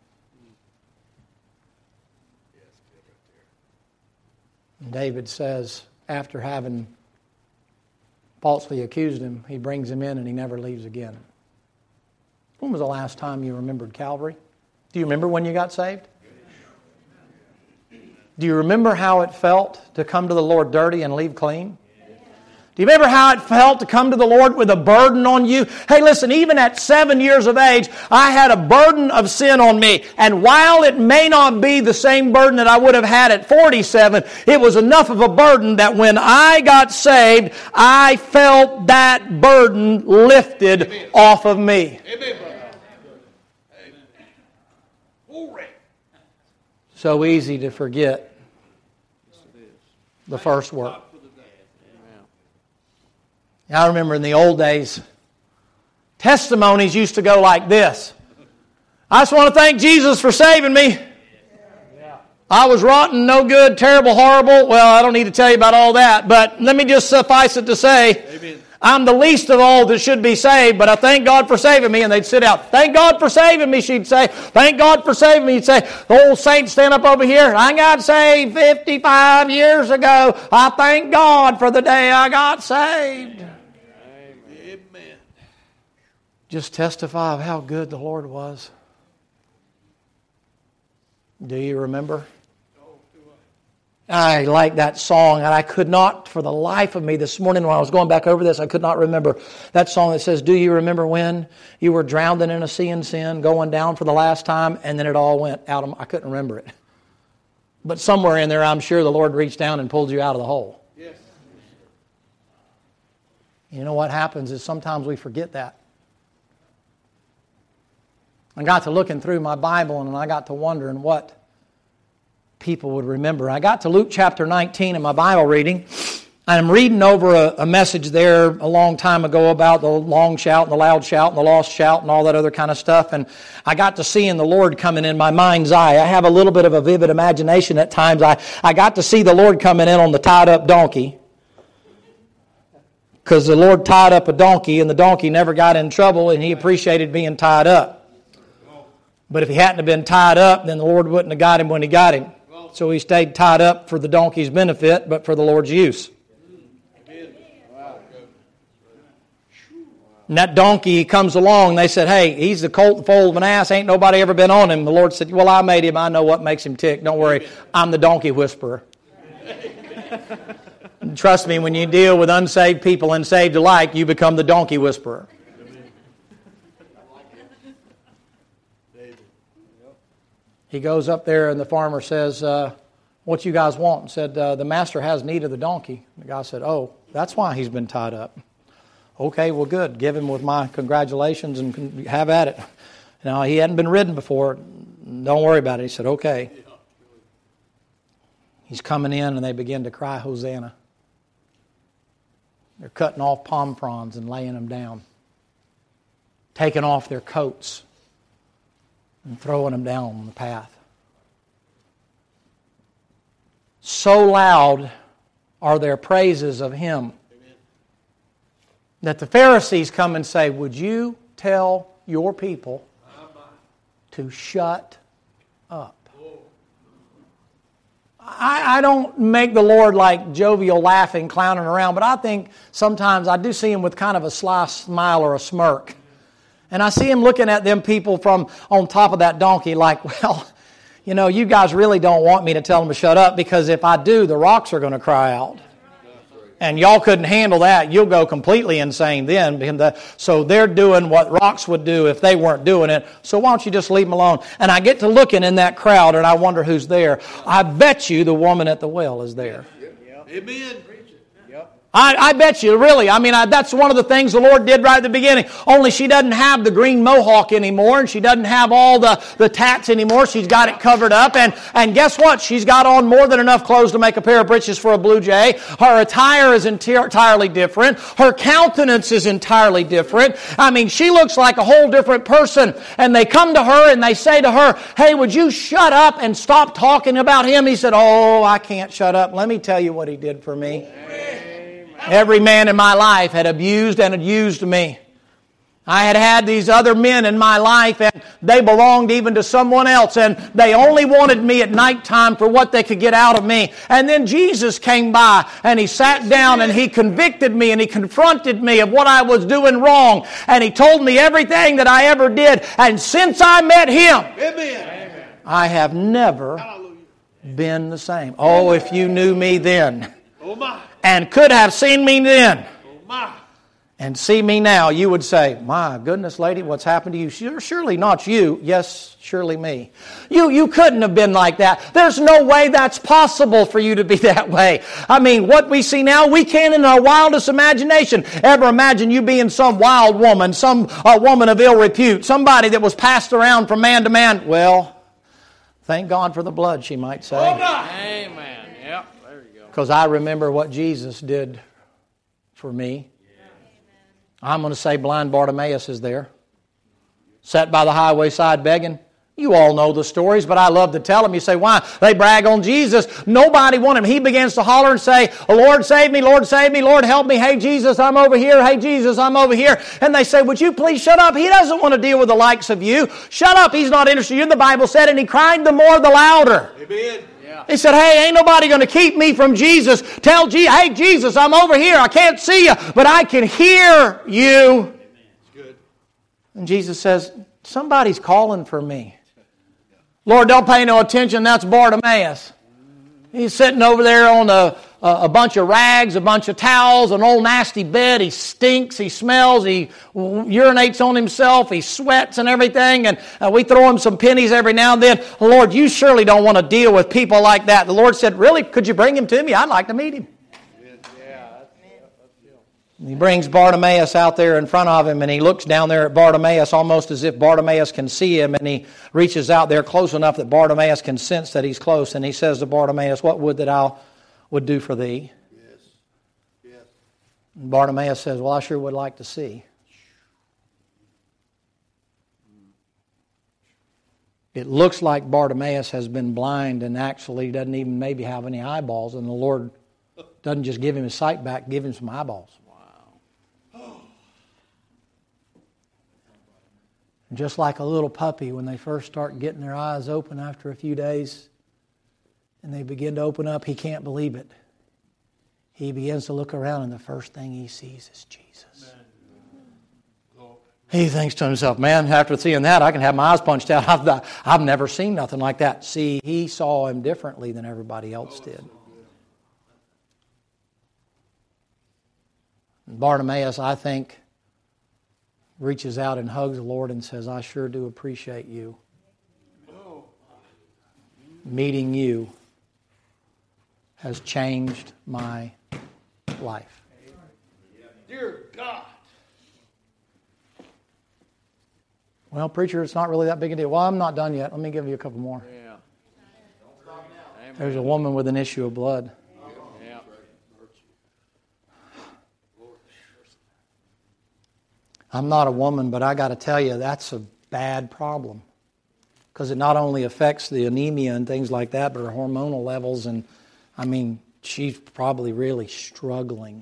A: And David says, after having falsely accused him, he brings him in and he never leaves again. When was the last time you remembered Calvary? Do you remember when you got saved? Do you remember how it felt to come to the Lord dirty and leave clean? Do you remember how it felt to come to the Lord with a burden on you? Hey, listen, even at 7 years of age, I had a burden of sin on me. And while it may not be the same burden that I would have had at 47, it was enough of a burden that when I got saved, I felt that burden lifted off of me. Amen. So easy to forget the first work. I remember in the old days, testimonies used to go like this. I just want to thank Jesus for saving me. I was rotten, no good, terrible, horrible. Well, I don't need to tell you about all that, but let me just suffice it to say, amen. I'm the least of all that should be saved, but I thank God for saving me. And they'd sit out. Thank God for saving me, she'd say. Thank God for saving me. He'd say, the old saint stand up over here. I got saved 55 years ago. I thank God for the day I got saved. Amen. Just testify of how good the Lord was. Do you remember? I like that song, and I could not, for the life of me, this morning when I was going back over this, I could not remember that song that says, do you remember when you were drowning in a sea and sin, going down for the last time, and then it all went out of I couldn't remember it. But somewhere in there, I'm sure the Lord reached down and pulled you out of the hole. Yes. You know what happens is sometimes we forget that. I got to looking through my Bible, and I got to wondering what people would remember. I got to Luke chapter 19 in my Bible reading. I'm reading over a message there a long time ago about the long shout and the loud shout and the lost shout and all that other kind of stuff. And I got to seeing the Lord coming in my mind's eye. I have a little bit of a vivid imagination at times. I got to see the Lord coming in on the tied up donkey. Because the Lord tied up a donkey and the donkey never got in trouble and he appreciated being tied up. But if he hadn't have been tied up, then the Lord wouldn't have got him when he got him. So he stayed tied up for the donkey's benefit, but for the Lord's use. And that donkey comes along, and they said, hey, he's the colt, the foal of an ass, ain't nobody ever been on him. The Lord said, well, I made him, I know what makes him tick. Don't worry, I'm the donkey whisperer. Trust me, when you deal with unsaved people and saved alike, you become the donkey whisperer. He goes up there and the farmer says, what you guys want? And said, the master has need of the donkey. The guy said, oh, that's why he's been tied up. Okay, well, good. Give him with my congratulations and have at it. Now, he hadn't been ridden before. Don't worry about it. He said, okay. He's coming in, and they begin to cry, Hosanna. They're cutting off palm fronds and laying them down, taking off their coats and throwing them down on the path. So loud are their praises of him that the Pharisees come and say, would you tell your people to shut up? I don't make the Lord like jovial, laughing, clowning around, but I think sometimes I do see him with kind of a sly smile or a smirk. And I see him looking at them people from on top of that donkey like, well, you know, you guys really don't want me to tell them to shut up, because if I do, the rocks are going to cry out. And y'all couldn't handle that. You'll go completely insane then. So they're doing what rocks would do if they weren't doing it. So why don't you just leave them alone? And I get to looking in that crowd, and I wonder who's there. I bet you the woman at the well is there.
B: Amen.
A: I bet you, really. I mean, that's one of the things the Lord did right at the beginning. Only she doesn't have the green mohawk anymore, and she doesn't have all the tats anymore. She's got it covered up. And guess what? She's got on more than enough clothes to make a pair of breeches for a blue jay. Her attire is entirely different. Her countenance is entirely different. I mean, she looks like a whole different person. And they come to her and they say to her, hey, would you shut up and stop talking about him? He said, oh, I can't shut up. Let me tell you what he did for me. Every man in my life had abused and had used me. I had these other men in my life, and they belonged even to someone else, and they only wanted me at nighttime for what they could get out of me. And then Jesus came by, and He sat down, and He convicted me, and He confronted me of what I was doing wrong, and He told me everything that I ever did. And since I met Him, Amen. I have never been the same. Oh, if you knew me then, and could have seen me then, and see me now, you would say, my goodness, lady, what's happened to you? Surely not you. Yes, surely me. You couldn't have been like that. There's no way that's possible for you to be that way. I mean, what we see now, we can't in our wildest imagination ever imagine you being some wild woman, some woman of ill repute, somebody that was passed around from man to man. Well, thank God for the blood, she might say.
C: Amen. Yep.
A: Because I remember what Jesus did for me. I'm going to say blind Bartimaeus is there. Sat by the highway side begging. You all know the stories, but I love to tell them. You say, why? They brag on Jesus. Nobody wanted him. He begins to holler and say, oh, Lord, save me, Lord, save me, Lord, help me. Hey, Jesus, I'm over here. Hey, Jesus, I'm over here. And they say, would you please shut up? He doesn't want to deal with the likes of you. Shut up. He's not interested in you. The Bible said, and he cried the more the louder.
B: Amen.
A: He said, hey, ain't nobody going to keep me from Jesus. Tell Jesus, hey, Jesus, I'm over here. I can't see you, but I can hear you.
B: Good.
A: And Jesus says, somebody's calling for me. Lord, don't pay no attention. That's Bartimaeus. He's sitting over there on a bunch of rags, a bunch of towels, an old nasty bed. He stinks, he smells, he urinates on himself, he sweats and everything. And we throw him some pennies every now and then. Lord, you surely don't want to deal with people like that. The Lord said, really? Could you bring him to me? I'd like to meet him. He brings Bartimaeus out there in front of him, and he looks down there at Bartimaeus almost as if Bartimaeus can see him, and he reaches out there close enough that Bartimaeus can sense that he's close, and he says to Bartimaeus, what would that I would do for thee?
B: Yes.
A: And Bartimaeus says, well, I sure would like to see. It looks like Bartimaeus has been blind and actually doesn't even maybe have any eyeballs, and the Lord doesn't just give him his sight back, give him some eyeballs. Just like a little puppy when they first start getting their eyes open after a few days and they begin to open up, he can't believe it. He begins to look around and the first thing he sees is Jesus. He thinks to himself, man, after seeing that, I can have my eyes punched out. I've never seen nothing like that. See, he saw him differently than everybody else did. And Bartimaeus, I think, reaches out and hugs the Lord and says, I sure do appreciate you. Meeting you has changed my life.
B: Dear God.
A: Well, preacher, it's not really that big a deal. Well, I'm not done yet. Let me give you a couple more.
C: Yeah.
A: There's a woman with an issue of blood.
C: Yeah.
A: I'm not a woman, but I got to tell you, that's a bad problem. Because it not only affects the anemia and things like that, but her hormonal levels. And, she's probably really struggling.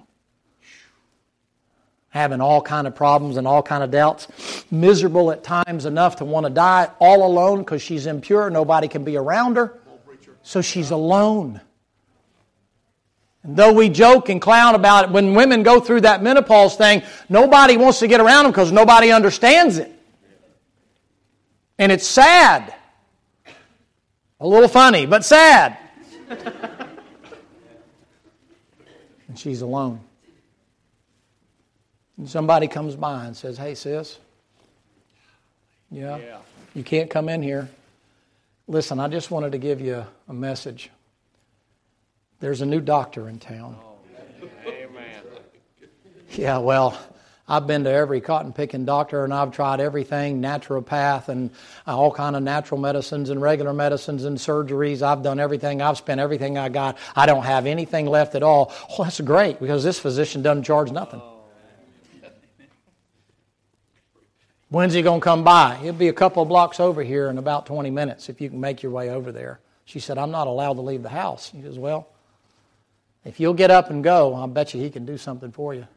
A: Having all kind of problems and all kind of doubts. Miserable at times enough to want to die all alone because she's impure. Nobody can be around her. So she's alone. And though we joke and clown about it, when women go through that menopause thing, nobody wants to get around them because nobody understands it. And it's sad. A little funny, but sad. And she's alone. And somebody comes by and says, "Hey, sis, yeah, you can't come in here. Listen, I just wanted to give you a message. There's a new doctor in town."
C: Amen.
A: Yeah, well, I've been to every cotton-picking doctor, and I've tried everything, naturopath and all kind of natural medicines and regular medicines and surgeries. I've done everything. I've spent everything I got. I don't have anything left at all. Oh, that's great, because this physician doesn't charge nothing. When's he going to come by? He'll be a couple of blocks over here in about 20 minutes if you can make your way over there. She said, "I'm not allowed to leave the house." He says, "Well, if you'll get up and go, I'll bet you he can do something for you."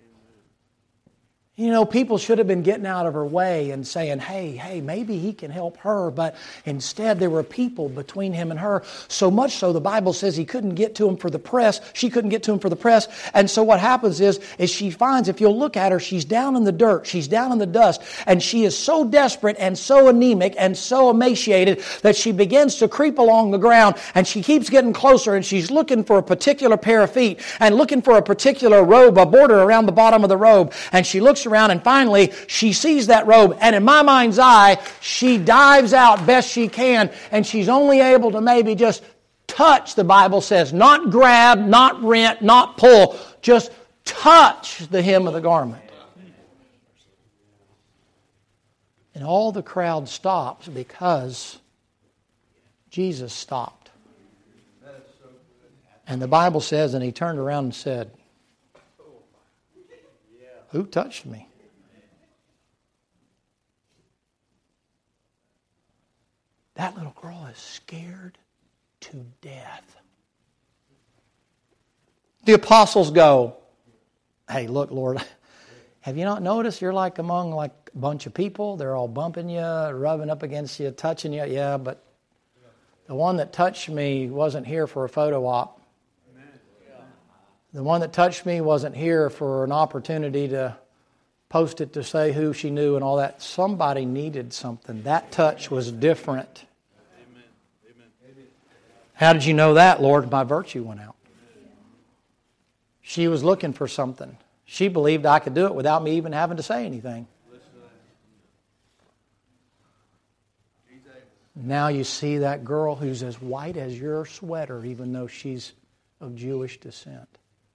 A: You know, people should have been getting out of her way and saying, hey, maybe he can help her. But instead, there were people between him and her. So much so, the Bible says he couldn't get to him for the press. She couldn't get to him for the press. And so what happens is she finds, if you'll look at her, she's down in the dirt. She's down in the dust. And she is so desperate and so anemic and so emaciated that she begins to creep along the ground. And she keeps getting closer, and she's looking for a particular pair of feet and looking for a particular robe, a border around the bottom of the robe. And she looks around, and finally she sees that robe, and in my mind's eye she dives out best she can, and she's only able to maybe just touch, the Bible says, not grab, not rent, not pull, just touch the hem of the garment. And all the crowd stops because Jesus stopped. And the Bible says, and he turned around and said, "Who touched me?" That little girl is scared to death. The apostles go, "Hey, look, Lord, have you not noticed you're like among like a bunch of people? They're all bumping you, rubbing up against you, touching you." "Yeah, but the one that touched me wasn't here for a photo op. The one that touched me wasn't here for an opportunity to post it to say who she knew and all that. Somebody needed something. That touch was different." "How did you know that, Lord?" "My virtue went out." She was looking for something. She believed I could do it without me even having to say anything. Now you see that girl who's as white as your sweater, even though she's of Jewish descent.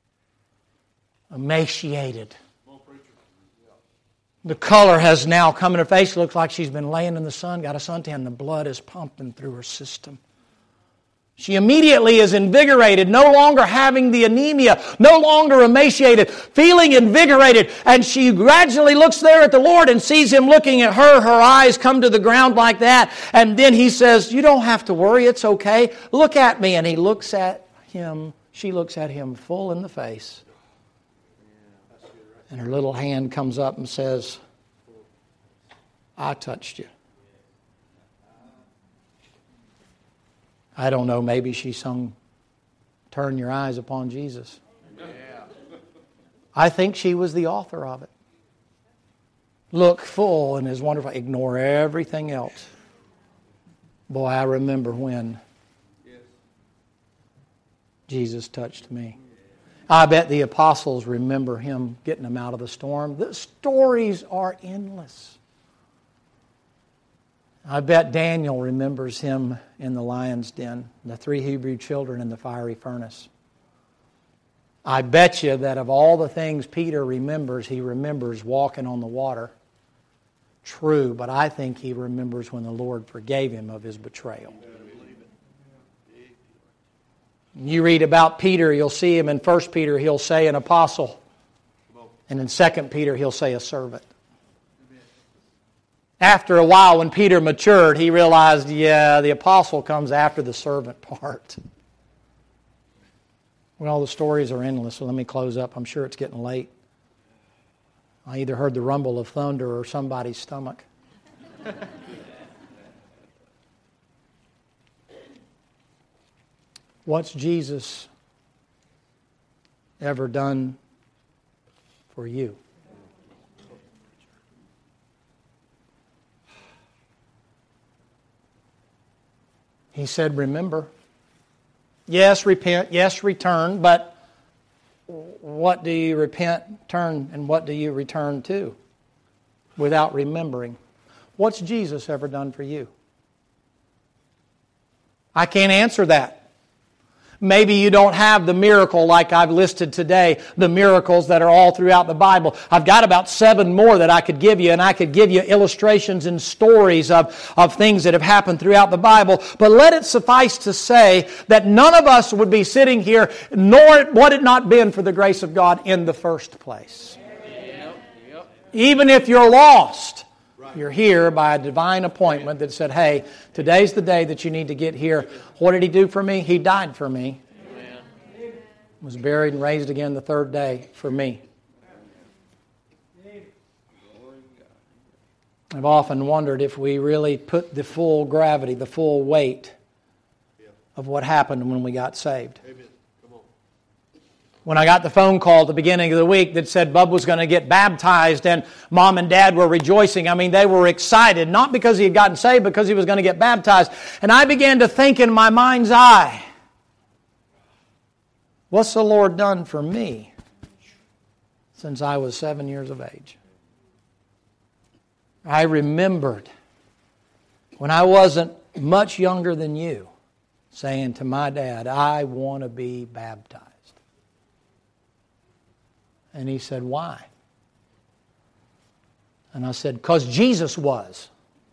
A: Emaciated. The color has now come in her face. It looks like she's been laying in the sun, got a suntan. The blood is pumping through her system. She immediately is invigorated, no longer having the anemia, no longer emaciated, feeling invigorated. And she gradually looks there at the Lord and sees Him looking at her. Her eyes come to the ground like that. And then He says, "You don't have to worry, it's okay. Look at me." And He looks at him. She looks at Him full in the face. And her little hand comes up and says, "I touched you." I don't know, maybe she sung "Turn Your Eyes Upon Jesus."
C: Yeah.
A: I think she was the author of it. Look full in His wonderful, ignore everything else. Boy, I remember when Jesus touched me. I bet the apostles remember Him getting them out of the storm. The stories are endless. I bet Daniel remembers Him in the lion's den, the 3 Hebrew children in the fiery furnace. I bet you that of all the things Peter remembers, he remembers walking on the water true, but I think he remembers when the Lord forgave him of his betrayal. You read about Peter, you'll see him in 1 Peter, he'll say an apostle. And in 2 Peter, he'll say a servant. After a while, when Peter matured, he realized, the apostle comes after the servant part. Well, the stories are endless, so let me close up. I'm sure it's getting late. I either heard the rumble of thunder or somebody's stomach. What's Jesus ever done for you? He said, remember. Yes, repent. Yes, return. But what do you repent, turn, and what do you return to without remembering? What's Jesus ever done for you? I can't answer that. Maybe you don't have the miracle like I've listed today, the miracles that are all throughout the Bible. I've got about 7 more that I could give you, and I could give you illustrations and stories of things that have happened throughout the Bible. But let it suffice to say that none of us would be sitting here, nor would it not been for the grace of God in the first place. Even if you're lost, you're here by a divine appointment that said, hey, today's the day that you need to get here. What did He do for me? He died for me. Amen. Was buried and raised again the 3rd day for me. I've often wondered if we really put the full gravity, the full weight of what happened when we got saved. Amen. When I got the phone call at the beginning of the week that said Bub was going to get baptized and Mom and Dad were rejoicing. I mean, they were excited, not because he had gotten saved, because he was going to get baptized. And I began to think in my mind's eye, what's the Lord done for me since I was 7 years of age? I remembered when I wasn't much younger than you saying to my dad, I want to be baptized. And he said, why? And I said, because Jesus was.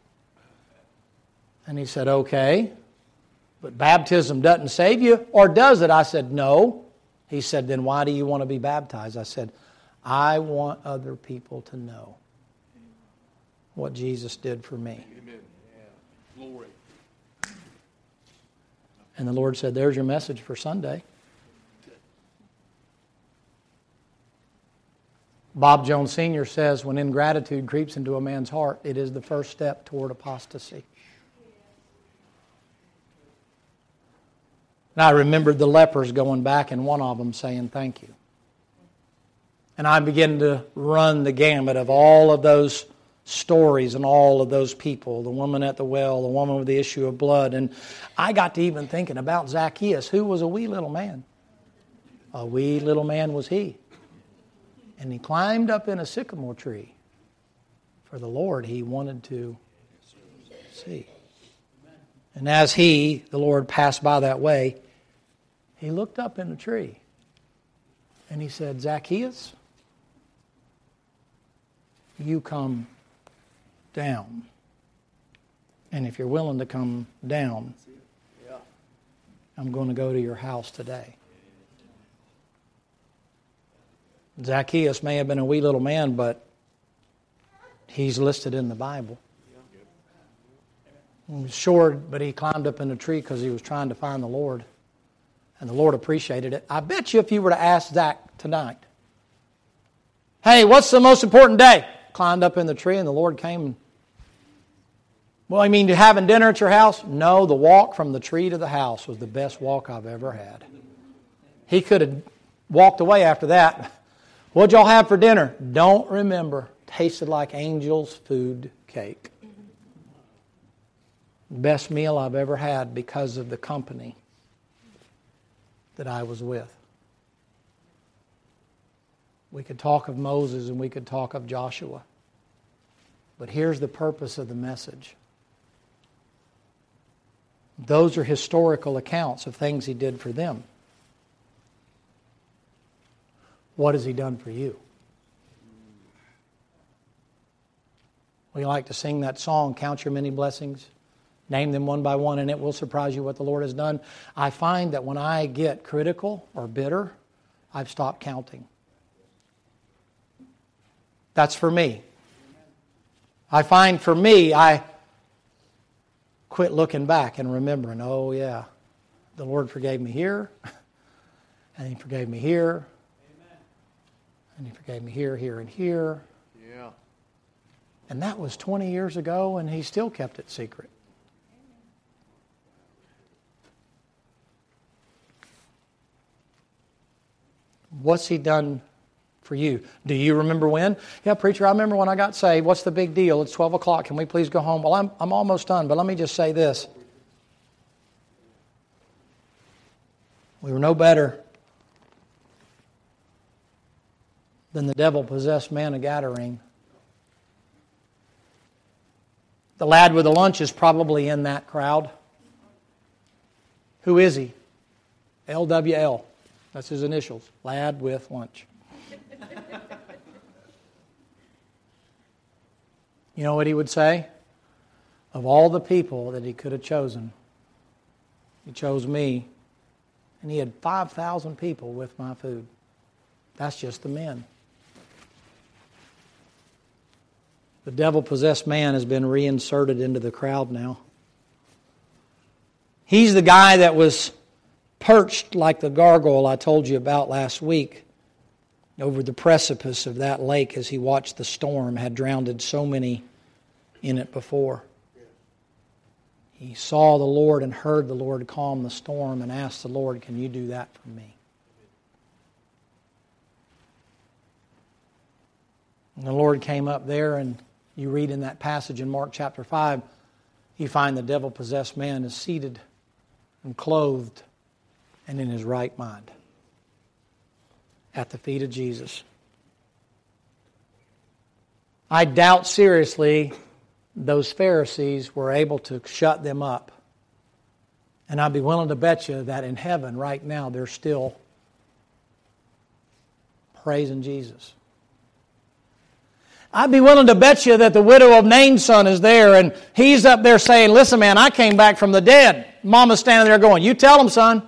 A: And he said, okay, but baptism doesn't save you, or does it? I said, no. He said, then why do you want to be baptized? I said, I want other people to know what Jesus did for me. Amen. Yeah. Glory. And the Lord said, there's your message for Sunday. Bob Jones Sr. says, when ingratitude creeps into a man's heart, it is the first step toward apostasy. And I remembered the lepers going back and one of them saying, thank you. And I began to run the gamut of all of those stories and all of those people, the woman at the well, the woman with the issue of blood. And I got to even thinking about Zacchaeus, who was a wee little man. A wee little man was he. And he climbed up in a sycamore tree for the Lord he wanted to see. And as the Lord, passed by that way, he looked up in the tree and he said, Zacchaeus, you come down. And if you're willing to come down, I'm going to go to your house today. Zacchaeus may have been a wee little man, but he's listed in the Bible. He was short, but he climbed up in a tree because he was trying to find the Lord. And the Lord appreciated it. I bet you if you were to ask Zach tonight, hey, what's the most important day? Climbed up in the tree and the Lord came and, well, I mean, you having dinner at your house? No, the walk from the tree to the house was the best walk I've ever had. He could have walked away after that. What'd y'all have for dinner? Don't remember. Tasted like angel's food cake. Best meal I've ever had because of the company that I was with. We could talk of Moses and we could talk of Joshua. But here's the purpose of the message. Those are historical accounts of things he did for them. What has he done for you? We like to sing that song, Count Your Many Blessings. Name them one by one, and it will surprise you what the Lord has done. I find that when I get critical or bitter, I've stopped counting. That's for me. I find for me, I quit looking back and remembering, oh yeah, the Lord forgave me here, and He forgave me here, and He forgave me here, here, and here.
C: Yeah.
A: And that was 20 years ago, and He still kept it secret. What's He done for you? Do you remember when? Yeah, preacher, I remember when I got saved. What's the big deal? It's 12 o'clock. Can we please go home? Well, I'm almost done, but let me just say this. We were no better than the devil-possessed man of Gadarene. The lad with the lunch is probably in that crowd. Who is he? LWL. That's his initials. Lad with lunch. You know what he would say? Of all the people that he could have chosen, He chose me. And He had 5,000 people with my food. That's just the men. The devil-possessed man has been reinserted into the crowd now. He's the guy that was perched like the gargoyle I told you about last week over the precipice of that lake as he watched the storm had drowned so many in it before. He saw the Lord and heard the Lord calm the storm and asked the Lord, can you do that for me? And the Lord came up there, and you read in that passage in Mark chapter 5, you find the devil-possessed man is seated and clothed and in his right mind at the feet of Jesus. I doubt seriously those Pharisees were able to shut them up. And I'd be willing to bet you that in heaven right now they're still praising Jesus. I'd be willing to bet you that the widow of Nain's son is there, and he's up there saying, listen man, I came back from the dead. Mama's standing there going, you tell him, son.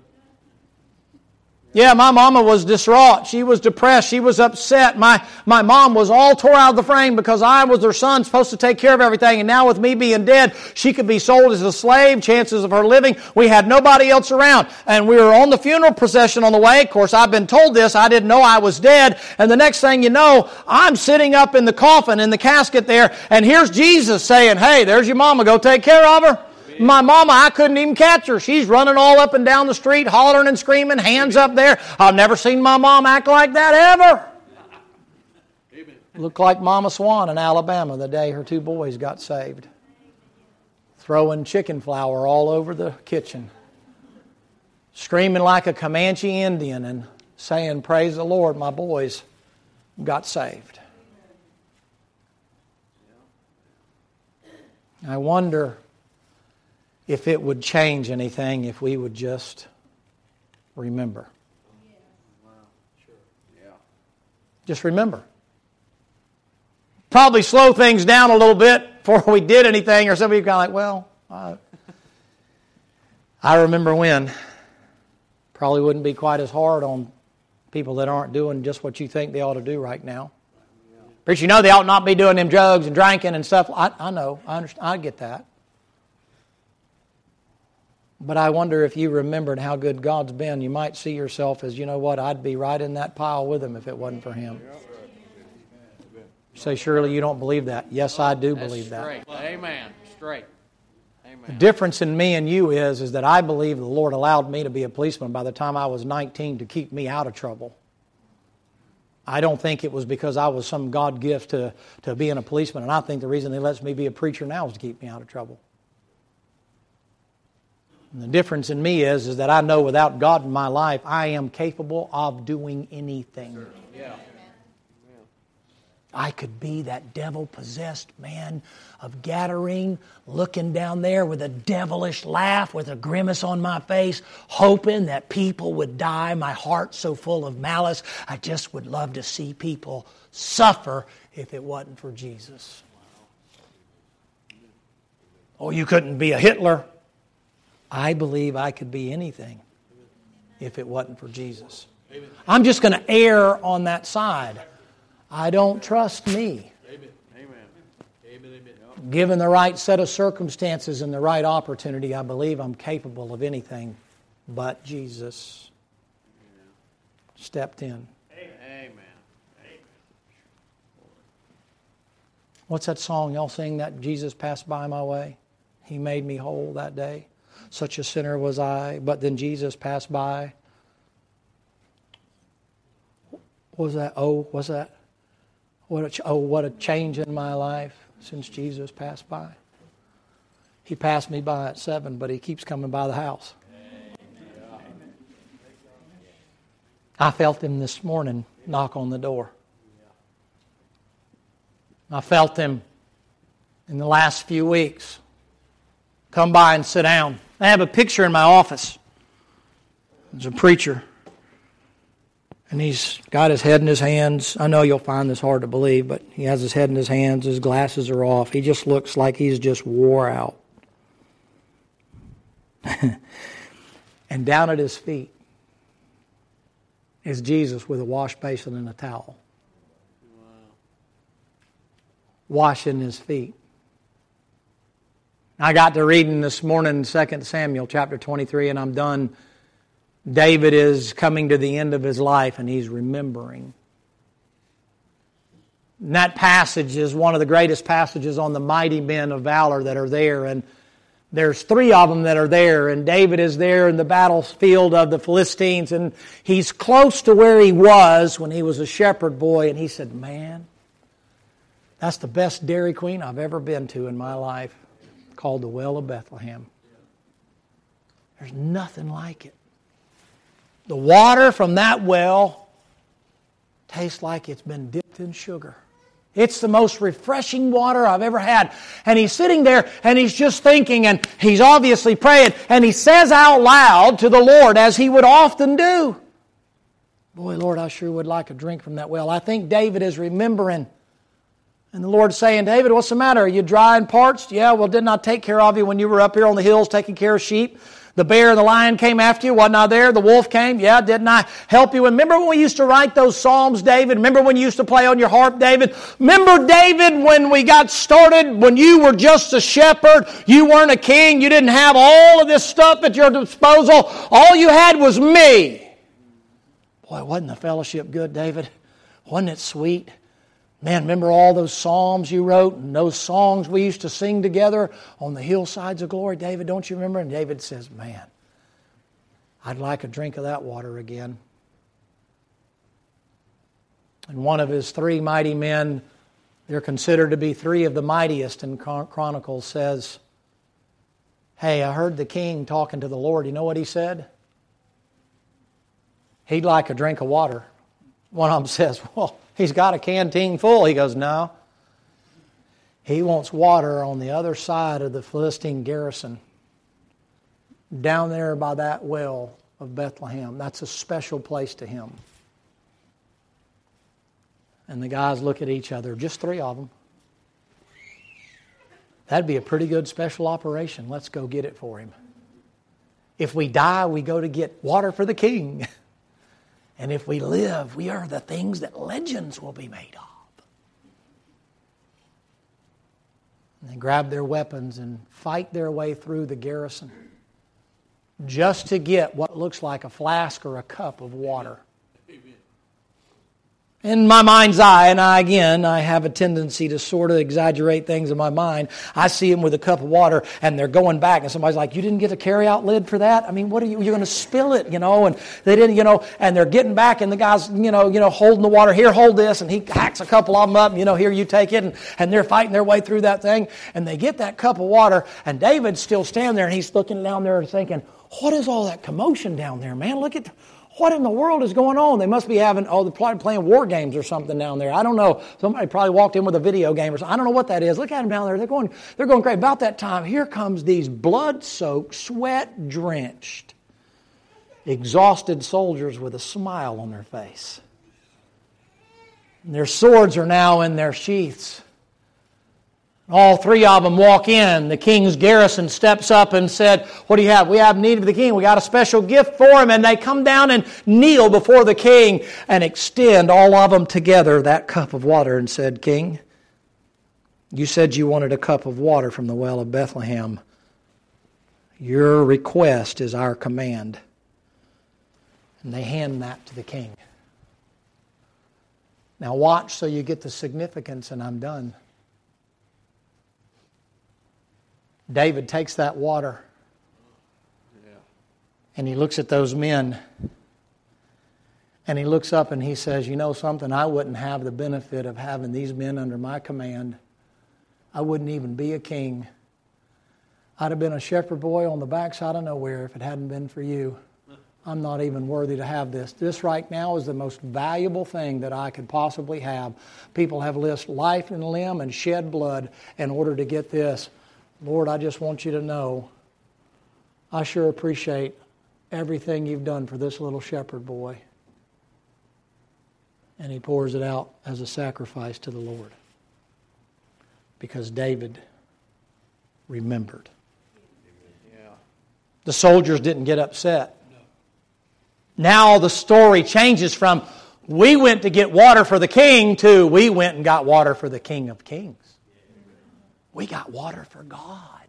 A: Yeah, my mama was distraught. She was depressed. She was upset. My mom was all tore out of the frame because I was her son, supposed to take care of everything. And now with me being dead, she could be sold as a slave, chances of her living. We had nobody else around. And we were on the funeral procession on the way. Of course, I've been told this. I didn't know I was dead. And the next thing you know, I'm sitting up in the coffin, in the casket there. And here's Jesus saying, hey, there's your mama. Go take care of her. My mama, I couldn't even catch her. She's running all up and down the street, hollering and screaming, hands up there. I've never seen my mom act like that ever. Amen. Looked like Mama Swan in Alabama the day her two boys got saved. Throwing chicken flour all over the kitchen. Screaming like a Comanche Indian and saying, praise the Lord, my boys got saved. I wonder if it would change anything if we would just remember. Just remember. Probably slow things down a little bit before we did anything, or some of you kind of like, well, I remember when. Probably wouldn't be quite as hard on people that aren't doing just what you think they ought to do right now. But you know they ought not be doing them drugs and drinking and stuff. I know, I understand, I get that. But I wonder if you remembered how good God's been, you might see yourself as, you know what, I'd be right in that pile with Him if it wasn't for Him. You say, surely you don't believe that. Yes, I do believe that.
C: Amen. Straight. Amen.
A: The difference in me and you is that I believe the Lord allowed me to be a policeman by the time I was 19 to keep me out of trouble. I don't think it was because I was some God gift to being a policeman, and I think the reason He lets me be a preacher now is to keep me out of trouble. And the difference in me is that I know without God in my life, I am capable of doing anything.
C: Yeah.
A: I could be that devil-possessed man of Gadarene, looking down there with a devilish laugh, with a grimace on my face, hoping that people would die. My heart so full of malice, I just would love to see people suffer if it wasn't for Jesus. Oh, you couldn't be a Hitler. I believe I could be anything if it wasn't for Jesus. I'm just going to err on that side. I don't trust me. Given the right set of circumstances and the right opportunity, I believe I'm capable of anything but Jesus stepped in.
C: Amen.
A: What's that song y'all sing, that Jesus passed by my way? He made me whole that day. Such a sinner was I, but then Jesus passed by. What was that? What a change in my life since Jesus passed by. He passed me by at 7, but he keeps coming by the house. I felt him this morning knock on the door. I felt him in the last few weeks come by and sit down. I have a picture in my office. There's a preacher, and he's got his head in his hands. I know you'll find this hard to believe, but he has his head in his hands. His glasses are off. He just looks like he's just wore out. And down at his feet is Jesus with a wash basin and a towel. Washing his feet. I got to reading this morning 2 Samuel chapter 23, and I'm done. David is coming to the end of his life, and he's remembering. And that passage is one of the greatest passages on the mighty men of valor that are there, and there's 3 of them that are there, and David is there in the battlefield of the Philistines, and he's close to where he was when he was a shepherd boy, and he said, man, that's the best Dairy Queen I've ever been to in my life, called the Well of Bethlehem. There's nothing like it. The water from that well tastes like it's been dipped in sugar. It's the most refreshing water I've ever had. And he's sitting there and he's just thinking, and he's obviously praying, and he says out loud to the Lord, as he would often do, boy, Lord, I sure would like a drink from that well. I think David is remembering. And the Lord's saying, David, what's the matter? Are you dry and parched? Yeah, well, didn't I take care of you when you were up here on the hills taking care of sheep? The bear and the lion came after you. Wasn't I there? The wolf came. Yeah, didn't I help you? And remember when we used to write those psalms, David? Remember when you used to play on your harp, David? Remember, David, when we got started, when you were just a shepherd, you weren't a king, you didn't have all of this stuff at your disposal. All you had was me. Boy, wasn't the fellowship good, David? Wasn't it sweet? Man, remember all those psalms you wrote and those songs we used to sing together on the hillsides of glory? David, don't you remember? And David says, man, I'd like a drink of that water again. And one of his 3 mighty men, they're considered to be 3 of the mightiest in Chronicles, says, hey, I heard the king talking to the Lord. You know what he said? He'd like a drink of water. One of them says, well, he's got a canteen full. He goes, no. He wants water on the other side of the Philistine garrison, down there by that well of Bethlehem. That's a special place to him. And the guys look at each other, just 3 of them. That'd be a pretty good special operation. Let's go get it for him. If we die, we go to get water for the king. And if we live, we are the things that legends will be made of. And they grab their weapons and fight their way through the garrison just to get what looks like a flask or a cup of water. In my mind's eye, and I have a tendency to sort of exaggerate things in my mind. I see them with a cup of water, and they're going back, and somebody's like, you didn't get a carry-out lid for that? I mean, what are you're going to spill it, and they didn't, and they're getting back, and the guy's, holding the water, here, hold this, and he hacks a couple of them up, here, you take it, and they're fighting their way through that thing, and they get that cup of water, and David's still standing there, and he's looking down there and thinking, what is all that commotion down there, man? Look at what in the world is going on? They must be having, they're probably playing war games or something down there. I don't know. Somebody probably walked in with a video game or something. I don't know what that is. Look at them down there. They're going great. About that time, here comes these blood-soaked, sweat-drenched, exhausted soldiers with a smile on their face. And their swords are now in their sheaths. All three of them walk in. The king's garrison steps up and said, what do you have? We have need of the king. We got a special gift for him. And they come down and kneel before the king and extend all of them together that cup of water and said, King, you said you wanted a cup of water from the well of Bethlehem. Your request is our command. And they hand that to the king. Now watch so you get the significance, and I'm done. David takes that water and he looks at those men and he looks up and he says, you know something, I wouldn't have the benefit of having these men under my command. I wouldn't even be a king. I'd have been a shepherd boy on the backside of nowhere if it hadn't been for you. I'm not even worthy to have this. This right now is the most valuable thing that I could possibly have. People have risked life and limb and shed blood in order to get this. Lord, I just want you to know, I sure appreciate everything you've done for this little shepherd boy. And he pours it out as a sacrifice to the Lord. Because David remembered. Yeah. The soldiers didn't get upset. No. Now the story changes from, we went to get water for the king, to we went and got water for the King of Kings. We got water for God.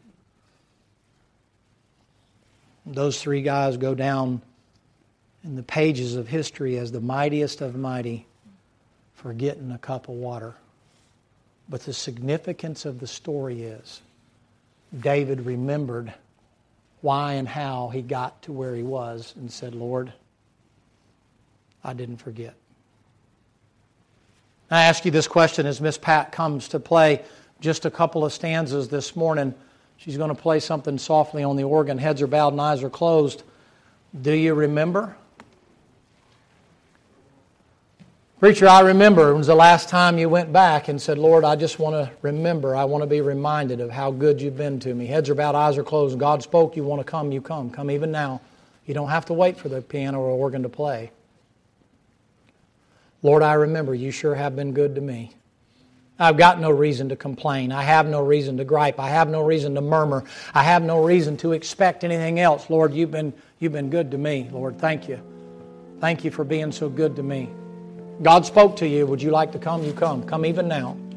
A: Those three guys go down in the pages of history as the mightiest of mighty for getting a cup of water. But the significance of the story is David remembered why and how he got to where he was and said, Lord, I didn't forget. I ask you this question as Miss Pat comes to play just a couple of stanzas this morning. She's going to play something softly on the organ. Heads are bowed and eyes are closed. Do you remember? Preacher, I remember. It was the last time you went back and said, Lord, I just want to remember. I want to be reminded of how good you've been to me. Heads are bowed, eyes are closed. God spoke. You want to come, you come. Come even now. You don't have to wait for the piano or organ to play. Lord, I remember. You sure have been good to me. I've got no reason to complain. I have no reason to gripe. I have no reason to murmur. I have no reason to expect anything else. Lord, you've been good to me. Lord, thank you. Thank you for being so good to me. God spoke to you. Would you like to come? You come. Come even now.